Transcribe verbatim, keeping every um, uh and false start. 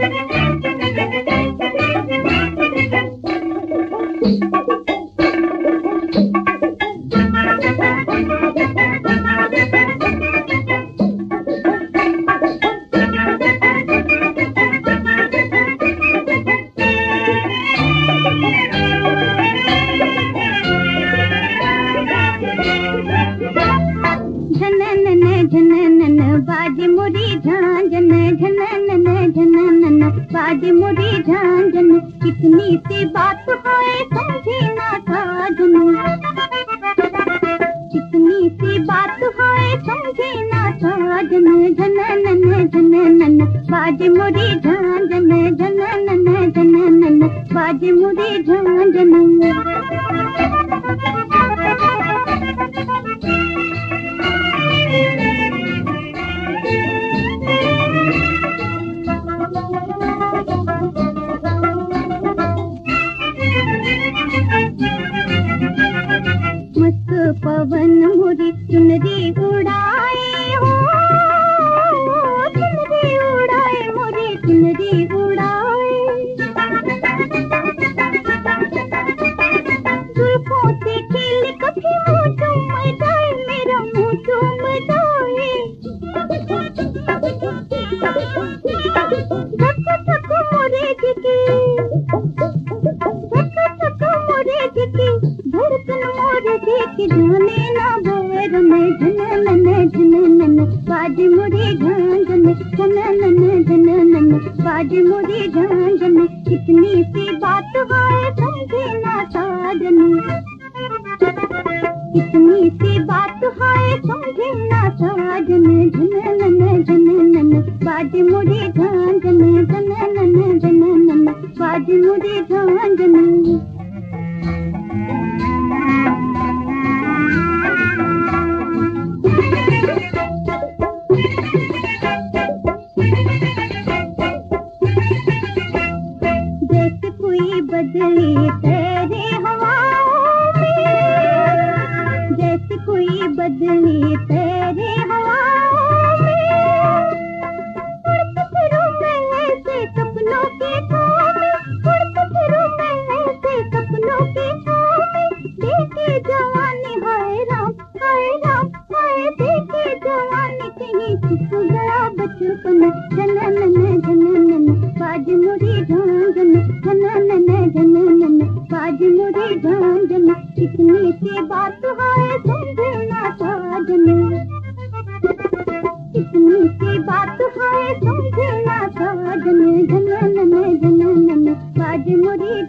बाजे मुरी झांझन झनन झनन बाजे मुरी झांझन कितनी सी बात है समझे ना साजन कितनी सी बात है समझे ना साजन झनन झनन बाजे मुरी झांझन झनन झनन बाजे मुरी झांझन मस्त पवन मुरी चुनरी उड़ाए हो चुनरी उड़ाए मुरी चुनरी उड़ाए जुल्फों से खेल कभी मुँह चूम जाए मेरा मुँह चूम जाए धक धक मोरे जिकी धक धक मोरे जिकी धड़कन मोरे जिकी जाने ना बैर में झनन झनन बाजे मुरी झांझन झनन झनन बाजे मुरी झांझन कितनी सी बात है समझे ना साजन कितनी सी बात है समझे ना साजन झनन झनन बाजे मुरी झांझन झनन झनन बाजे मुरी झांझन जैसे कोई बदली तेरे हवाओं में जैसे कोई बदली तेरे हवाओं में उड़ते फिरूं मैं ऐसे सपनों के छाँव में उड़ते फिरूं मैं ऐसे सपनों के छाँव में देखे जवानी हाय राम हाय राम हाय देखे जवानी कहीं छुप गया बचपन झनन झनन बाजे मुरी झांझन झनन झनन बाजे मुरी झांझन कितनी सी बात है समझे ना साजन कितनी सी बात है समझे ना साजन झनन झनन बाजे मुरी